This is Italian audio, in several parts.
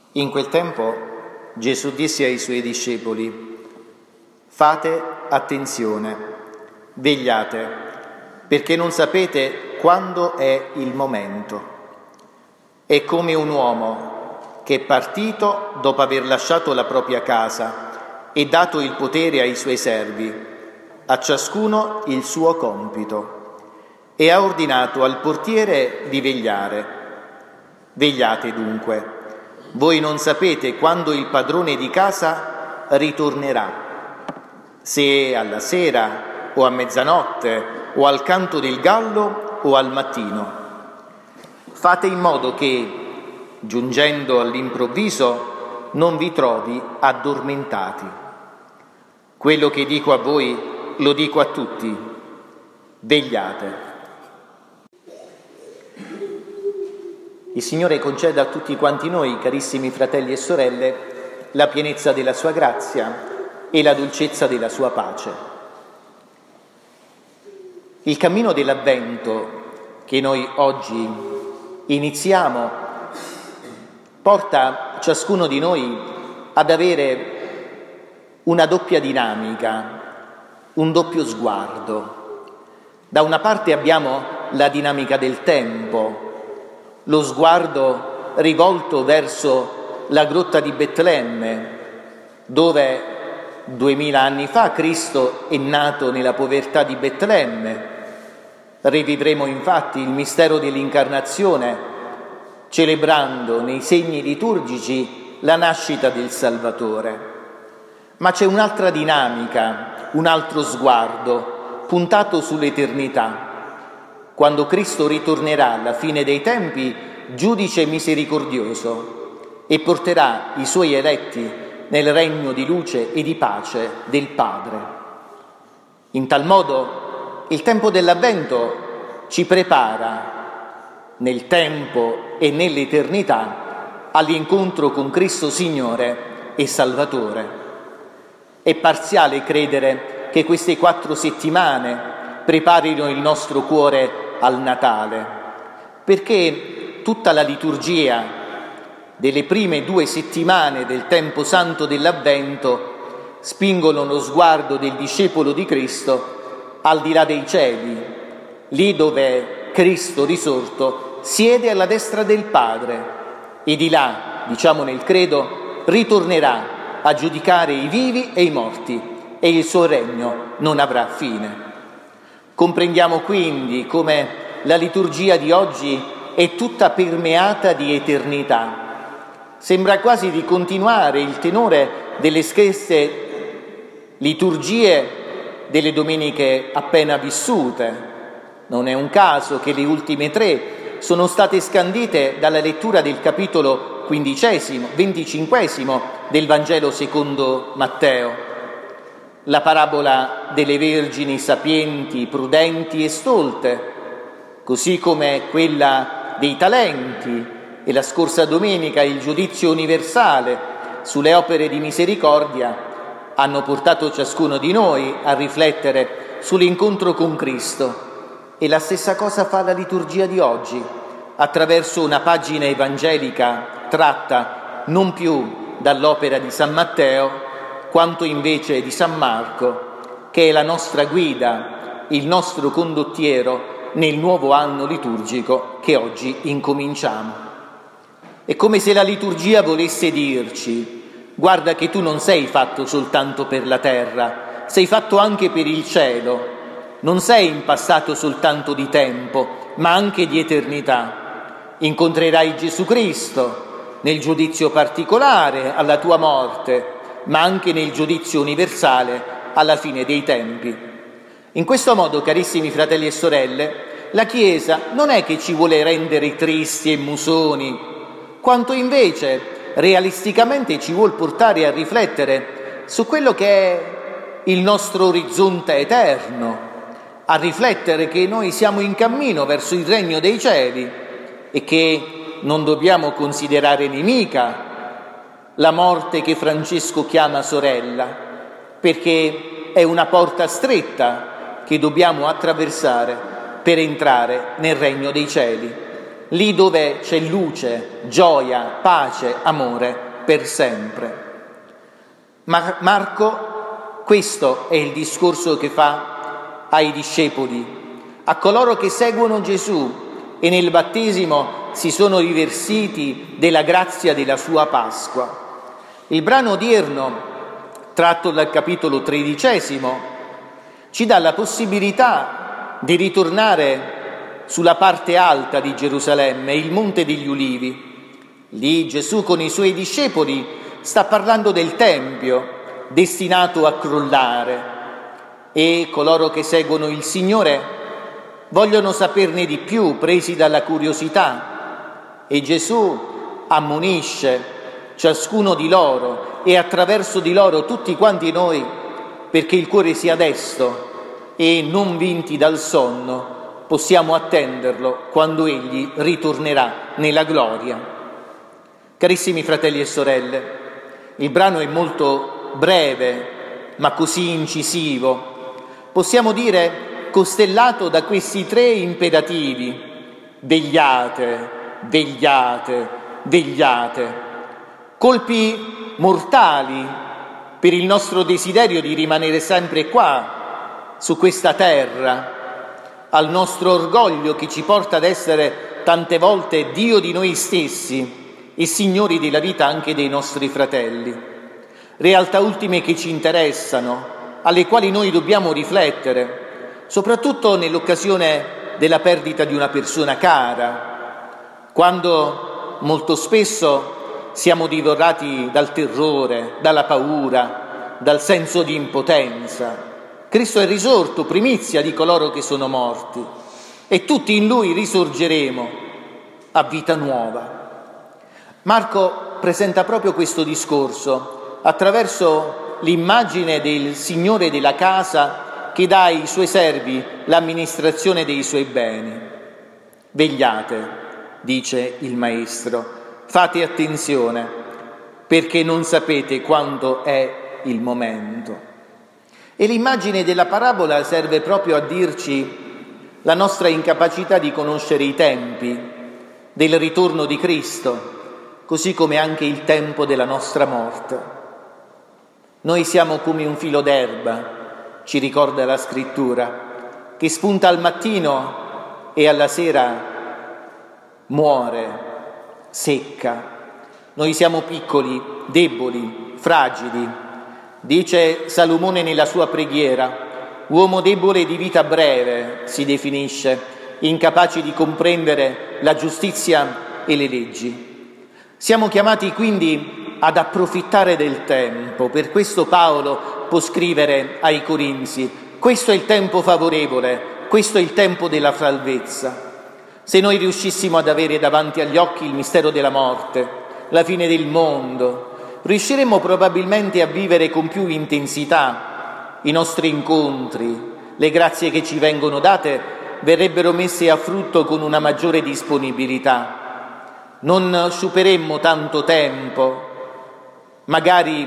In quel tempo Gesù disse ai suoi discepoli: «Fate attenzione, vegliate, perché non sapete quando è il momento. È come un uomo che è partito dopo aver lasciato la propria casa e dato il potere ai suoi servi, a ciascuno il suo compito, e ha ordinato al portiere di vegliare. Vegliate dunque. Voi non sapete quando il padrone di casa ritornerà, se alla sera o a mezzanotte o al canto del gallo o al mattino. Fate in modo che, giungendo all'improvviso, non vi trovi addormentati. Quello che dico a voi lo dico a tutti: vegliate». Il Signore conceda a tutti quanti noi, carissimi fratelli e sorelle, la pienezza della sua grazia e la dolcezza della sua pace. Il cammino dell'Avvento che noi oggi iniziamo porta ciascuno di noi ad avere una doppia dinamica, un doppio sguardo. Da una parte abbiamo la dinamica del tempo, lo sguardo rivolto verso la grotta di Betlemme, dove 2000 anni fa Cristo è nato nella povertà di Betlemme. Rivivremo infatti il mistero dell'incarnazione, celebrando nei segni liturgici la nascita del Salvatore. Ma c'è un'altra dinamica, un altro sguardo puntato sull'eternità, quando Cristo ritornerà alla fine dei tempi, giudice misericordioso, e porterà i suoi eletti nel regno di luce e di pace del Padre. In tal modo il tempo dell'Avvento ci prepara nel tempo e nell'eternità all'incontro con Cristo Signore e Salvatore. È parziale credere che queste 4 settimane preparino il nostro cuore al Natale, perché tutta la liturgia delle prime 2 settimane del tempo santo dell'Avvento spingono lo sguardo del discepolo di Cristo al di là dei cieli, lì dove Cristo risorto siede alla destra del Padre e di là, diciamo nel credo, ritornerà a giudicare i vivi e i morti, e il suo regno non avrà fine. Comprendiamo quindi come la liturgia di oggi è tutta permeata di eternità. Sembra quasi di continuare il tenore delle stesse liturgie delle domeniche appena vissute. Non è un caso che le ultime 3 sono state scandite dalla lettura del capitolo 25 del Vangelo secondo Matteo. La parabola delle vergini sapienti, prudenti e stolte, così come quella dei talenti e la scorsa domenica il giudizio universale sulle opere di misericordia, hanno portato ciascuno di noi a riflettere sull'incontro con Cristo. E la stessa cosa fa la liturgia di oggi, attraverso una pagina evangelica tratta non più dall'opera di San Matteo, quanto invece di San Marco, che è la nostra guida, il nostro condottiero nel nuovo anno liturgico che oggi incominciamo. È come se la liturgia volesse dirci: guarda che tu non sei fatto soltanto per la terra, sei fatto anche per il cielo, non sei impassato soltanto di tempo, ma anche di eternità. Incontrerai Gesù Cristo nel giudizio particolare alla tua morte, ma anche nel giudizio universale alla fine dei tempi. In questo modo, carissimi fratelli e sorelle, la Chiesa non è che ci vuole rendere tristi e musoni, quanto invece realisticamente ci vuol portare a riflettere su quello che è il nostro orizzonte eterno, a riflettere che noi siamo in cammino verso il regno dei cieli e che non dobbiamo considerare nemica la morte che Francesco chiama sorella, perché è una porta stretta che dobbiamo attraversare per entrare nel regno dei cieli. lì dove c'è luce, gioia, pace, amore per sempre. Ma Marco, questo è il discorso che fa ai discepoli, a coloro che seguono Gesù e nel battesimo si sono riversiti della grazia della sua Pasqua. Il brano odierno, tratto dal capitolo 13, ci dà la possibilità di ritornare sulla parte alta di Gerusalemme, il Monte degli Ulivi. Lì Gesù con i suoi discepoli sta parlando del Tempio, destinato a crollare, e coloro che seguono il Signore vogliono saperne di più, presi dalla curiosità, e Gesù ammonisce ciascuno di loro e attraverso di loro tutti quanti noi, perché il cuore sia desto e non vinti dal sonno possiamo attenderlo quando Egli ritornerà nella gloria. Carissimi fratelli e sorelle, il brano è molto breve, ma così incisivo. Possiamo dire costellato da questi 3 imperativi: vegliate, vegliate, vegliate. Colpi mortali per il nostro desiderio di rimanere sempre qua, su questa terra, al nostro orgoglio che ci porta ad essere tante volte Dio di noi stessi e signori della vita anche dei nostri fratelli. Realtà ultime che ci interessano, alle quali noi dobbiamo riflettere, soprattutto nell'occasione della perdita di una persona cara, quando molto spesso siamo divorati dal terrore, dalla paura, dal senso di impotenza. Cristo è risorto, primizia di coloro che sono morti, e tutti in Lui risorgeremo a vita nuova. Marco presenta proprio questo discorso attraverso l'immagine del Signore della casa che dà ai suoi servi l'amministrazione dei suoi beni. Vegliate, dice il Maestro, fate attenzione, perché non sapete quando è il momento. E l'immagine della parabola serve proprio a dirci la nostra incapacità di conoscere i tempi del ritorno di Cristo, così come anche il tempo della nostra morte. Noi siamo come un filo d'erba, ci ricorda la Scrittura, che spunta al mattino e alla sera muore, secca. Noi siamo piccoli, deboli, fragili. Dice Salomone nella sua preghiera: uomo debole di vita breve si definisce, incapace di comprendere la giustizia e le leggi. Siamo chiamati quindi ad approfittare del tempo. Per questo Paolo può scrivere ai Corinzi: questo è il tempo favorevole, questo è il tempo della salvezza. Se noi riuscissimo ad avere davanti agli occhi il mistero della morte, la fine del mondo, riusciremmo probabilmente a vivere con più intensità i nostri incontri, le grazie che ci vengono date verrebbero messe a frutto con una maggiore disponibilità. Non sciuperemmo tanto tempo, magari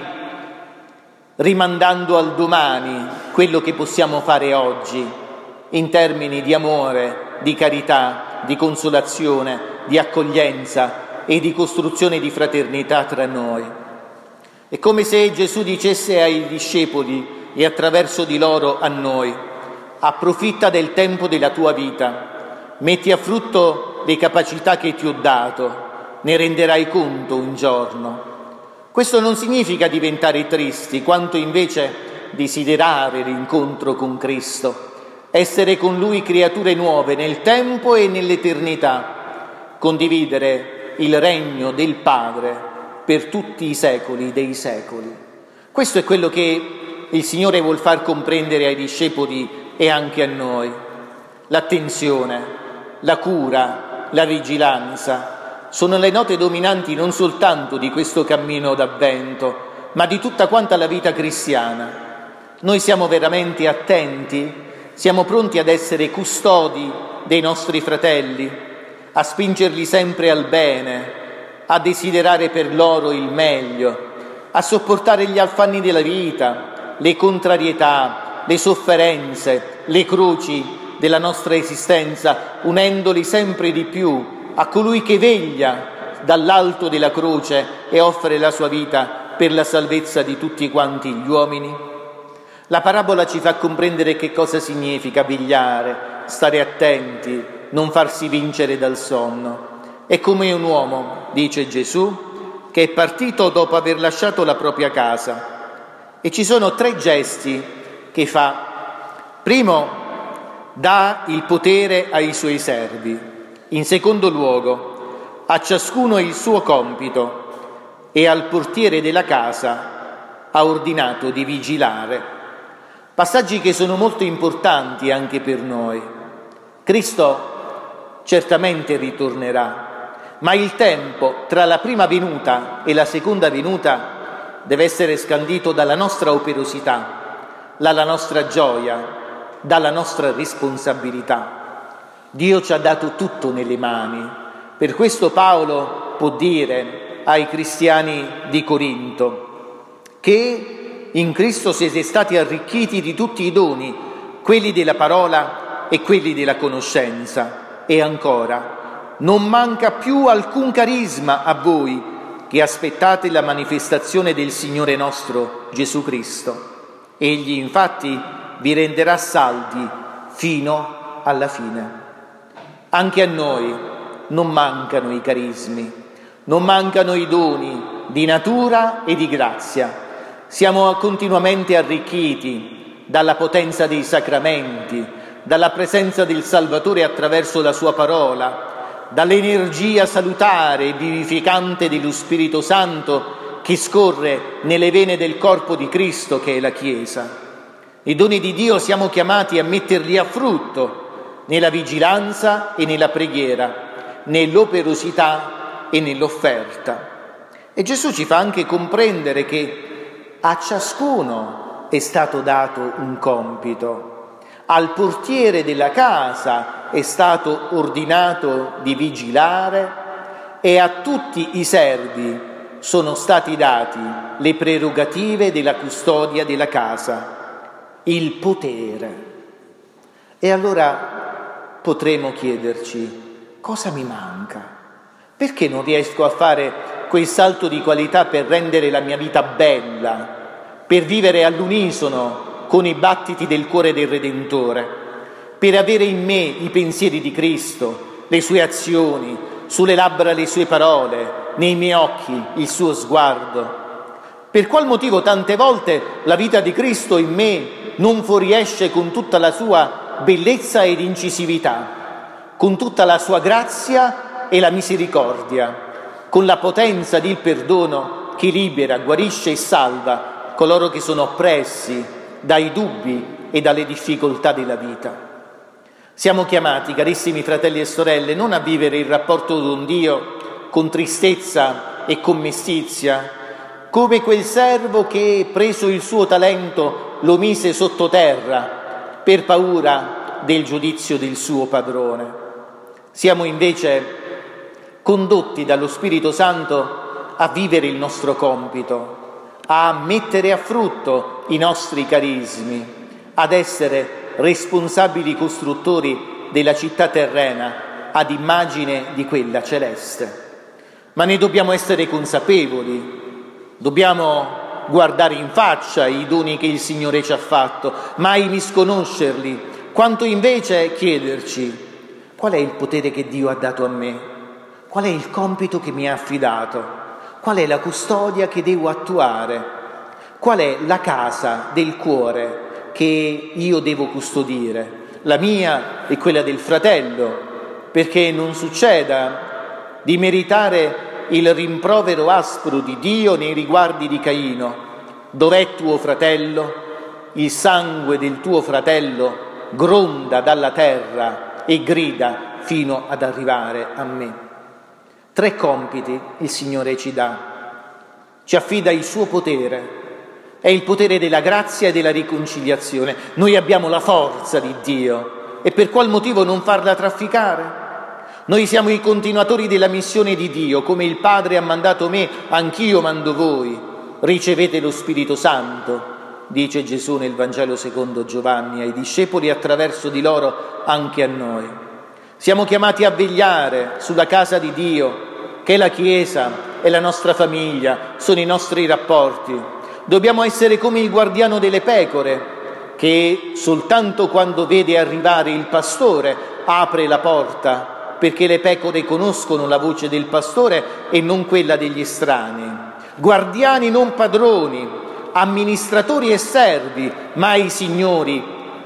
rimandando al domani quello che possiamo fare oggi, in termini di amore, di carità, di consolazione, di accoglienza e di costruzione di fraternità tra noi. È come se Gesù dicesse ai discepoli e attraverso di loro a noi: approfitta del tempo della tua vita, metti a frutto le capacità che ti ho dato, ne renderai conto un giorno. Questo non significa diventare tristi, quanto invece desiderare l'incontro con Cristo, essere con Lui creature nuove nel tempo e nell'eternità, condividere il regno del Padre per tutti i secoli dei secoli. Questo è quello che il Signore vuol far comprendere ai discepoli e anche a noi. L'attenzione, la cura, la vigilanza sono le note dominanti non soltanto di questo cammino d'Avvento, ma di tutta quanta la vita cristiana. Noi siamo veramente attenti, siamo pronti ad essere custodi dei nostri fratelli, a spingerli sempre al bene, a desiderare per loro il meglio, a sopportare gli affanni della vita, le contrarietà, le sofferenze, le croci della nostra esistenza, unendoli sempre di più a colui che veglia dall'alto della croce e offre la sua vita per la salvezza di tutti quanti gli uomini? La parabola ci fa comprendere che cosa significa vegliare, stare attenti, non farsi vincere dal sonno. È come un uomo, dice Gesù, che è partito dopo aver lasciato la propria casa. E ci sono 3 gesti che fa. Primo, dà il potere ai suoi servi. In secondo luogo, a ciascuno il suo compito e al portiere della casa ha ordinato di vigilare. Passaggi che sono molto importanti anche per noi. Cristo certamente ritornerà, ma il tempo tra la prima venuta e la seconda venuta deve essere scandito dalla nostra operosità, dalla nostra gioia, dalla nostra responsabilità. Dio ci ha dato tutto nelle mani. Per questo Paolo può dire ai cristiani di Corinto che in Cristo siete stati arricchiti di tutti i doni, quelli della parola e quelli della conoscenza. E ancora, non manca più alcun carisma a voi che aspettate la manifestazione del Signore nostro Gesù Cristo. Egli infatti vi renderà saldi fino alla fine. Anche a noi non mancano i carismi, non mancano i doni di natura e di grazia. Siamo continuamente arricchiti dalla potenza dei sacramenti, dalla presenza del Salvatore attraverso la sua parola, dall'energia salutare e vivificante dello Spirito Santo che scorre nelle vene del corpo di Cristo che è la Chiesa. I doni di Dio siamo chiamati a metterli a frutto nella vigilanza e nella preghiera, nell'operosità e nell'offerta. E Gesù ci fa anche comprendere che a ciascuno è stato dato un compito. Al portiere della casa è stato ordinato di vigilare e a tutti i servi sono stati dati le prerogative della custodia della casa, il potere. E allora potremo chiederci: cosa mi manca? Perché non riesco a fare quel salto di qualità per rendere la mia vita bella, per vivere all'unisono con i battiti del cuore del Redentore, per avere in me i pensieri di Cristo, le sue azioni, sulle labbra le sue parole, nei miei occhi il suo sguardo? Per qual motivo tante volte la vita di Cristo in me non fuoriesce con tutta la sua bellezza ed incisività, con tutta la sua grazia e la misericordia, con la potenza del perdono che libera, guarisce e salva coloro che sono oppressi dai dubbi e dalle difficoltà della vita. Siamo chiamati, carissimi fratelli e sorelle, non a vivere il rapporto con Dio con tristezza e con mestizia, come quel servo che, preso il suo talento, lo mise sottoterra per paura del giudizio del suo padrone. Siamo invece condotti dallo Spirito Santo a vivere il nostro compito, a mettere a frutto i nostri carismi, ad essere responsabili costruttori della città terrena ad immagine di quella celeste. Ma ne dobbiamo essere consapevoli, dobbiamo guardare in faccia i doni che il Signore ci ha fatto, mai misconoscerli, quanto invece chiederci: qual è il potere che Dio ha dato a me? Qual è il compito che mi ha affidato? Qual è la custodia che devo attuare? Qual è la casa del cuore che io devo custodire? La mia e quella del fratello, perché non succeda di meritare il rimprovero aspro di Dio nei riguardi di Caino. Dov'è tuo fratello? Il sangue del tuo fratello gronda dalla terra e grida fino ad arrivare a me. 3 compiti il Signore ci dà. Ci affida il suo potere, è il potere della grazia e della riconciliazione. Noi abbiamo la forza di Dio e per qual motivo non farla trafficare? Noi siamo i continuatori della missione di Dio, come il Padre ha mandato me, anch'io mando voi. Ricevete lo Spirito Santo, dice Gesù nel Vangelo secondo Giovanni ai discepoli, attraverso di loro anche a noi. Siamo chiamati a vegliare sulla casa di Dio, che è la Chiesa, è la nostra famiglia, sono i nostri rapporti. Dobbiamo essere come il guardiano delle pecore, che soltanto quando vede arrivare il pastore apre la porta, perché le pecore conoscono la voce del pastore e non quella degli estranei. Guardiani, non padroni, amministratori e servi, mai signori,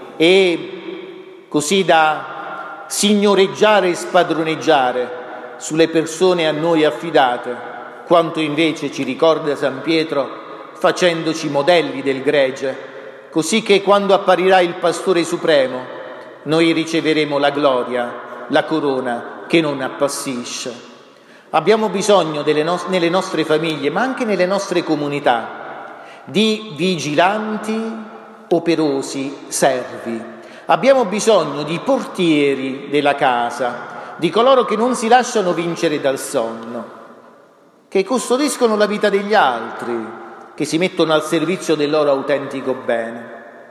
e così da signoreggiare e spadroneggiare sulle persone a noi affidate, quanto invece ci ricorda San Pietro, facendoci modelli del gregge, così che quando apparirà il Pastore Supremo noi riceveremo la gloria, la corona che non appassisce. Abbiamo bisogno nelle nostre famiglie, ma anche nelle nostre comunità, di vigilanti, operosi servi. Abbiamo bisogno di portieri della casa, di coloro che non si lasciano vincere dal sonno, che custodiscono la vita degli altri, che si mettono al servizio del loro autentico bene.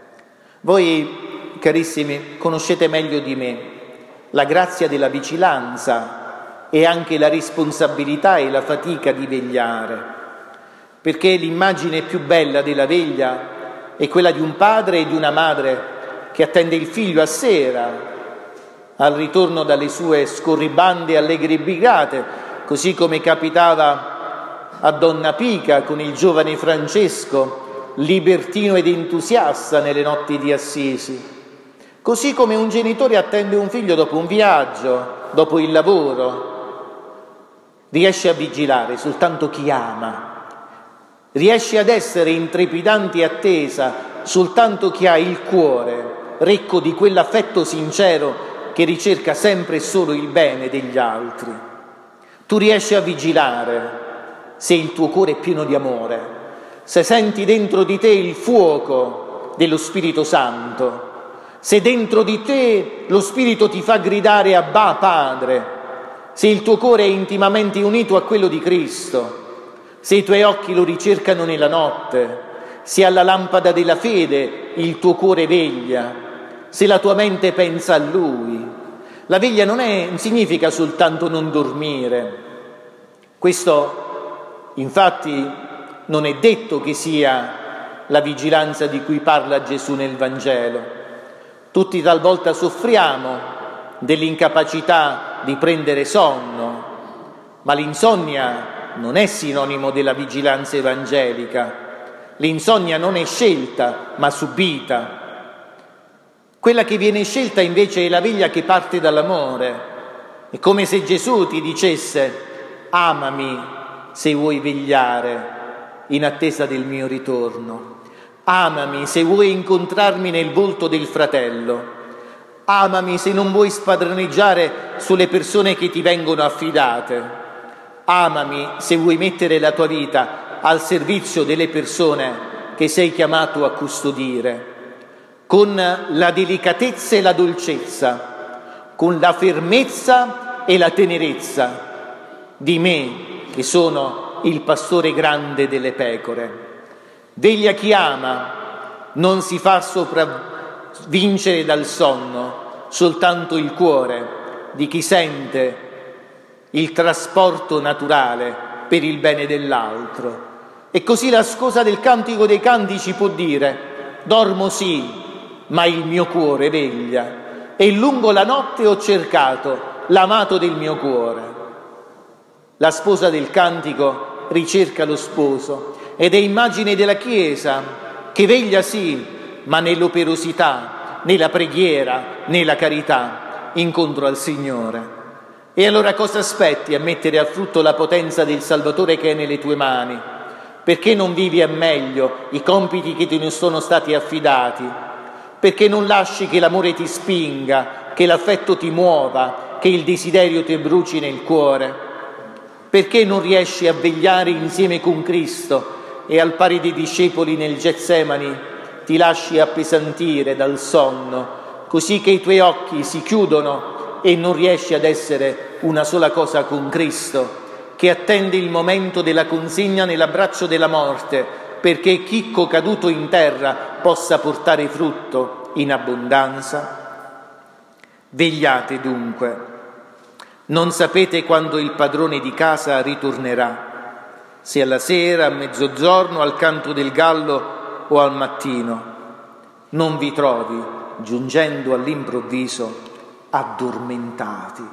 Voi, carissimi, conoscete meglio di me la grazia della vigilanza e anche la responsabilità e la fatica di vegliare, perché l'immagine più bella della veglia è quella di un padre e di una madre che attende il figlio a sera, al ritorno dalle sue scorribande allegri brigate, così come capitava a Donna Pica con il giovane Francesco, libertino ed entusiasta nelle notti di Assisi. Così come un genitore attende un figlio dopo un viaggio, dopo il lavoro. Riesce a vigilare soltanto chi ama, riesce ad essere in trepidante attesa soltanto chi ha il cuore ricco di quell'affetto sincero che ricerca sempre e solo il bene degli altri. Tu riesci a vigilare se il tuo cuore è pieno di amore, se senti dentro di te il fuoco dello Spirito Santo, se dentro di te lo Spirito ti fa gridare Abba Padre, se il tuo cuore è intimamente unito a quello di Cristo, se i tuoi occhi lo ricercano nella notte, se alla lampada della fede il tuo cuore veglia, se la tua mente pensa a Lui. La veglia non significa soltanto non dormire. Questo, infatti, non è detto che sia la vigilanza di cui parla Gesù nel Vangelo. Tutti talvolta soffriamo dell'incapacità di prendere sonno, ma l'insonnia non è sinonimo della vigilanza evangelica. L'insonnia non è scelta, ma subita. Quella che viene scelta invece è la veglia che parte dall'amore. È come se Gesù ti dicesse: amami se vuoi vegliare in attesa del mio ritorno. Amami se vuoi incontrarmi nel volto del fratello. Amami se non vuoi spadroneggiare sulle persone che ti vengono affidate. Amami se vuoi mettere la tua vita al servizio delle persone che sei chiamato a custodire, con la delicatezza e la dolcezza, con la fermezza e la tenerezza di me, che sono il pastore grande delle pecore. Veglia chi ama, non si fa sopravvincere dal sonno soltanto il cuore di chi sente il trasporto naturale per il bene dell'altro. E così la sposa del Cantico dei Cantici può dire: dormo sì, ma il mio cuore veglia, e lungo la notte ho cercato l'amato del mio cuore. La sposa del Cantico ricerca lo sposo ed è immagine della Chiesa che veglia sì, ma nell'operosità, nella preghiera, nella carità, incontro al Signore. E allora cosa aspetti a mettere a frutto la potenza del Salvatore che è nelle tue mani? Perché non vivi a meglio i compiti che ti ne sono stati affidati? Perché non lasci che l'amore ti spinga, che l'affetto ti muova, che il desiderio ti bruci nel cuore? Perché non riesci a vegliare insieme con Cristo e al pari dei discepoli nel Getsemani ti lasci appesantire dal sonno, così che i tuoi occhi si chiudono e non riesci ad essere una sola cosa con Cristo, che attende il momento della consegna nell'abbraccio della morte, perché chicco caduto in terra possa portare frutto in abbondanza? Vegliate dunque, Non sapete quando il padrone di casa ritornerà, se alla sera, a mezzogiorno, al canto del gallo o al mattino. Non vi trovi, giungendo all'improvviso, addormentati.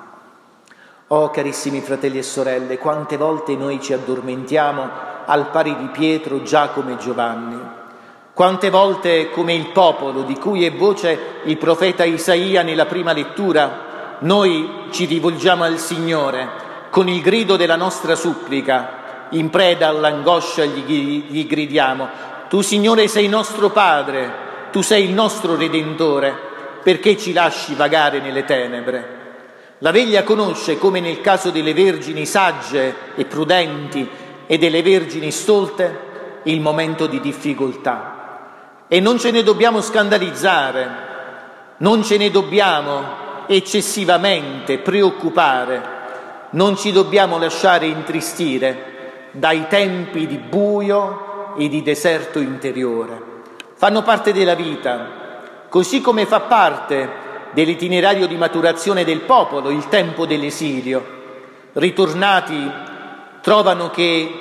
Oh, carissimi fratelli e sorelle, quante volte noi ci addormentiamo al pari di Pietro, Giacomo e Giovanni. Quante volte, come il popolo di cui è voce il profeta Isaia nella prima lettura, noi ci rivolgiamo al Signore con il grido della nostra supplica, in preda all'angoscia gli gridiamo: tu, Signore, sei nostro Padre, tu sei il nostro Redentore, perché ci lasci vagare nelle tenebre? La veglia conosce, come nel caso delle vergini sagge e prudenti e delle vergini stolte, il momento di difficoltà. E non ce ne dobbiamo scandalizzare, non ce ne dobbiamo eccessivamente preoccupare, non ci dobbiamo lasciare intristire dai tempi di buio e di deserto interiore. Fanno parte della vita, così come fa parte dell'itinerario di maturazione del popolo il tempo dell'esilio. Ritornati trovano che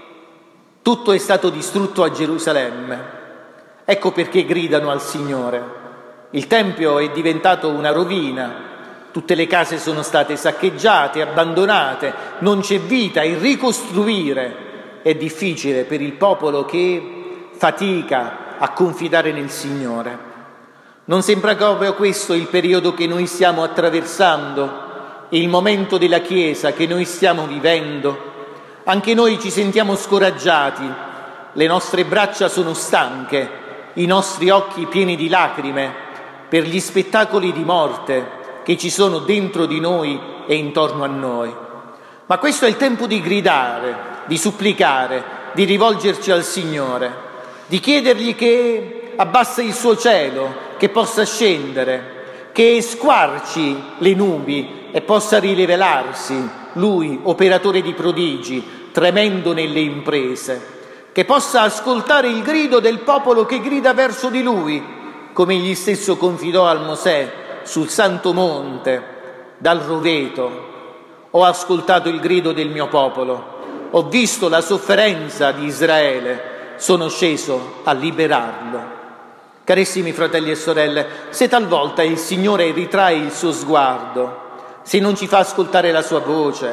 tutto è stato distrutto a Gerusalemme. Ecco perché gridano al Signore. Il Tempio è diventato una rovina, tutte le case sono state saccheggiate, abbandonate, non c'è vita, e ricostruire è difficile per il popolo che fatica a confidare nel Signore. Non sembra proprio questo il periodo che noi stiamo attraversando, il momento della Chiesa che noi stiamo vivendo? Anche noi ci sentiamo scoraggiati, le nostre braccia sono stanche, i nostri occhi pieni di lacrime per gli spettacoli di morte che ci sono dentro di noi e intorno a noi. Ma questo è il tempo di gridare, di supplicare, di rivolgerci al Signore, di chiedergli che abbassa il suo cielo, che possa scendere, che squarci le nubi e possa rivelarsi Lui, operatore di prodigi, tremendo nelle imprese, che possa ascoltare il grido del popolo che grida verso di Lui, come egli stesso confidò a Mosè sul Santo Monte, dal roveto: ho ascoltato il grido del mio popolo, ho visto la sofferenza di Israele, sono sceso a liberarlo. Carissimi fratelli e sorelle, se talvolta il Signore ritrae il suo sguardo, se non ci fa ascoltare la sua voce,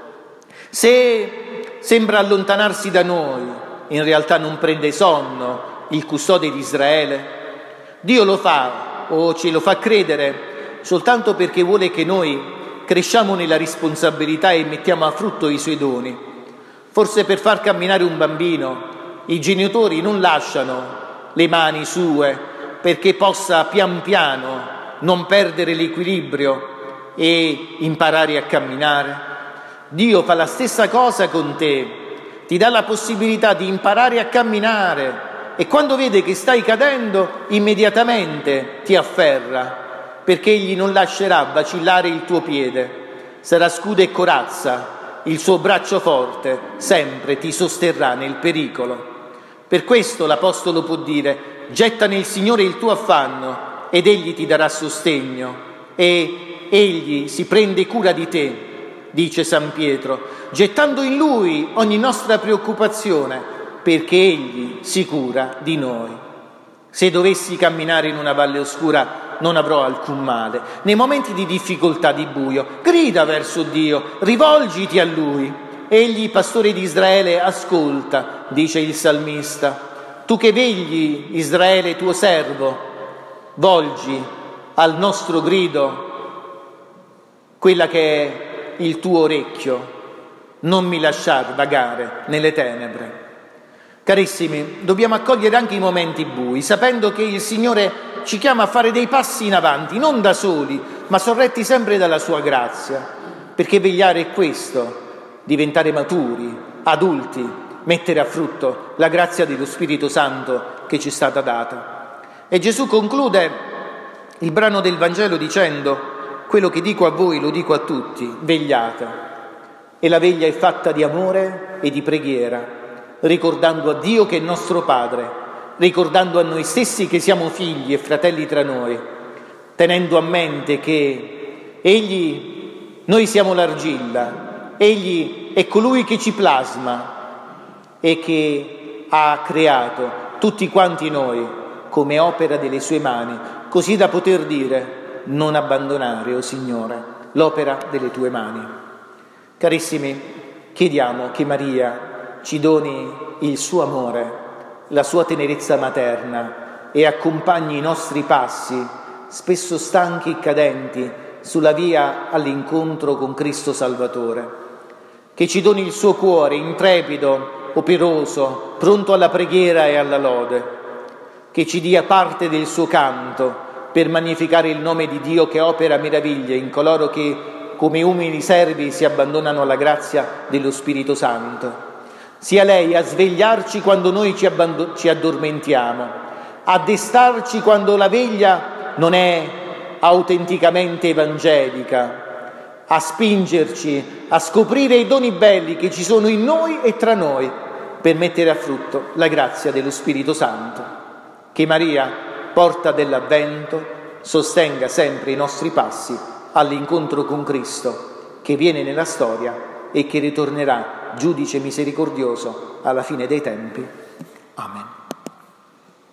se sembra allontanarsi da noi, in realtà non prende sonno il custode di Israele, Dio lo fa o ce lo fa credere soltanto perché vuole che noi cresciamo nella responsabilità e mettiamo a frutto i suoi doni. Forse per far camminare un bambino i genitori non lasciano le mani sue perché possa pian piano non perdere l'equilibrio e imparare a camminare. Dio fa la stessa cosa con te, ti dà la possibilità di imparare a camminare e quando vede che stai cadendo immediatamente ti afferra, perché egli non lascerà vacillare il tuo piede, sarà scudo e corazza, il suo braccio forte sempre ti sosterrà nel pericolo. Per questo l'Apostolo può dire: getta nel Signore il tuo affanno ed egli ti darà sostegno e egli si prende cura di te, dice San Pietro, gettando in Lui ogni nostra preoccupazione, perché egli si cura di noi. Se dovessi camminare in una valle oscura non avrò alcun male. Nei momenti di difficoltà, di buio, grida verso Dio, rivolgiti a Lui. Egli, pastore di Israele, ascolta, dice il salmista. Tu che vegli, Israele, tuo servo, volgi al nostro grido quella che è il tuo orecchio, non mi lasciar vagare nelle tenebre. Carissimi, dobbiamo accogliere anche i momenti bui, sapendo che il Signore ci chiama a fare dei passi in avanti, non da soli, ma sorretti sempre dalla sua grazia, perché vegliare è questo, diventare maturi, adulti, mettere a frutto la grazia dello Spirito Santo che ci è stata data. E Gesù conclude il brano del Vangelo dicendo: quello che dico a voi lo dico a tutti, vegliate. E la veglia è fatta di amore e di preghiera, ricordando a Dio che è nostro Padre, ricordando a noi stessi che siamo figli e fratelli tra noi, tenendo a mente che Egli Noi siamo l'argilla, Egli è colui che ci plasma e che ha creato tutti quanti noi come opera delle sue mani, così da poter dire: non abbandonare, o Signore, l'opera delle tue mani. Carissimi, chiediamo che Maria ci doni il suo amore, la sua tenerezza materna e accompagni i nostri passi, spesso stanchi e cadenti, sulla via all'incontro con Cristo Salvatore. Che ci doni il suo cuore intrepido, operoso, pronto alla preghiera e alla lode. Che ci dia parte del suo canto per magnificare il nome di Dio che opera meraviglie in coloro che, come umili servi, si abbandonano alla grazia dello Spirito Santo. Sia lei a svegliarci quando noi ci addormentiamo, a destarci quando la veglia non è autenticamente evangelica, a spingerci a scoprire i doni belli che ci sono in noi e tra noi per mettere a frutto la grazia dello Spirito Santo. Che Maria, porta dell'Avvento, sostenga sempre i nostri passi all'incontro con Cristo, che viene nella storia e che ritornerà giudice misericordioso alla fine dei tempi. Amen.